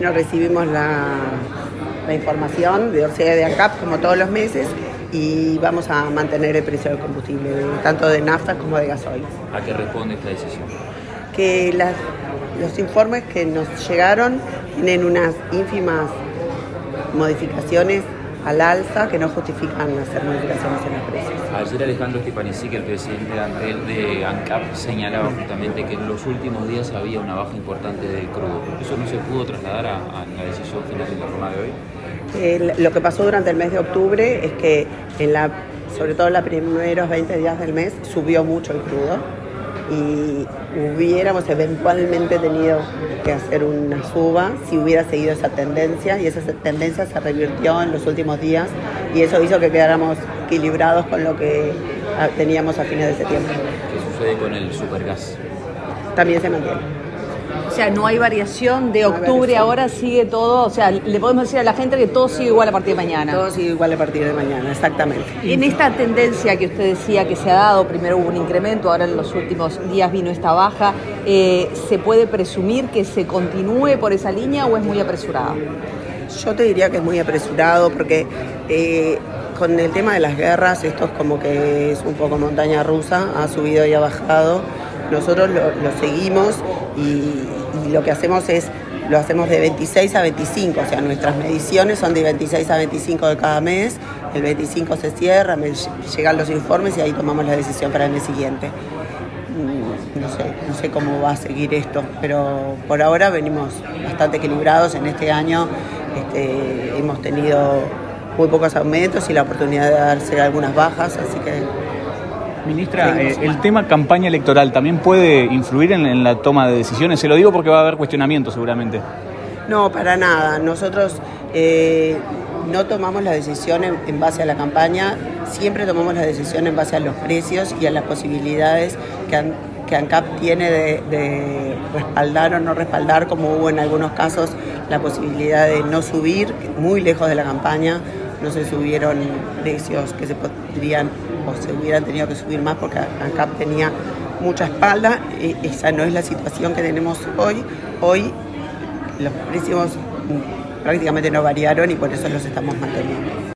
Bueno, recibimos la información de Orsea y de ANCAP como todos los meses y vamos a mantener el precio del combustible, tanto de nafta como de gasoil. ¿A qué responde esta decisión? Que los informes que nos llegaron tienen unas ínfimas modificaciones al alza que no justifican hacer modificaciones en los precios. Ayer Alejandro Stepanisic, el presidente de ANCAP, señalaba justamente que en los últimos días había una baja importante del crudo. ¿Eso no se pudo trasladar a la decisión final de la jornada de hoy? Lo que pasó durante el mes de octubre es que, sobre todo en los primeros 20 días del mes, subió mucho el crudo y hubiéramos eventualmente tenido que hacer una suba si hubiera seguido esa tendencia, y esa tendencia se revirtió en los últimos días y eso hizo que quedáramos equilibrados con lo que teníamos a fines de septiembre. ¿Qué sucede con el supergas? También se mantiene. O sea, no hay variación de octubre, ahora sigue todo, o sea, le podemos decir a la gente que todo sigue igual a partir de mañana. Todo sigue igual a partir de mañana, exactamente. En esta tendencia que usted decía que se ha dado, primero hubo un incremento, ahora en los últimos días vino esta baja, ¿se puede presumir que se continúe por esa línea o es muy apresurado? Yo te diría que es muy apresurado porque con el tema de las guerras esto es como que es un poco montaña rusa, ha subido y ha bajado. Nosotros lo seguimos y lo que hacemos lo hacemos de 26 a 25, o sea, nuestras mediciones son de 26 a 25 de cada mes, el 25 se cierra, llegan los informes y ahí tomamos la decisión para el mes siguiente. No sé cómo va a seguir esto, pero por ahora venimos bastante equilibrados. En este año hemos tenido muy pocos aumentos y la oportunidad de darse algunas bajas, así que... Ministra, el tema campaña electoral también puede influir en la toma de decisiones. Se lo digo porque va a haber cuestionamiento seguramente. No, para nada. Nosotros no tomamos la decisión en base a la campaña, siempre tomamos la decisión en base a los precios y a las posibilidades que ANCAP tiene de respaldar o no respaldar, como hubo en algunos casos la posibilidad de no subir, muy lejos de la campaña. No se subieron precios que se podrían o se hubieran tenido que subir más porque ANCAP tenía mucha espalda. Esa no es la situación que tenemos hoy. Hoy los precios prácticamente no variaron y por eso los estamos manteniendo.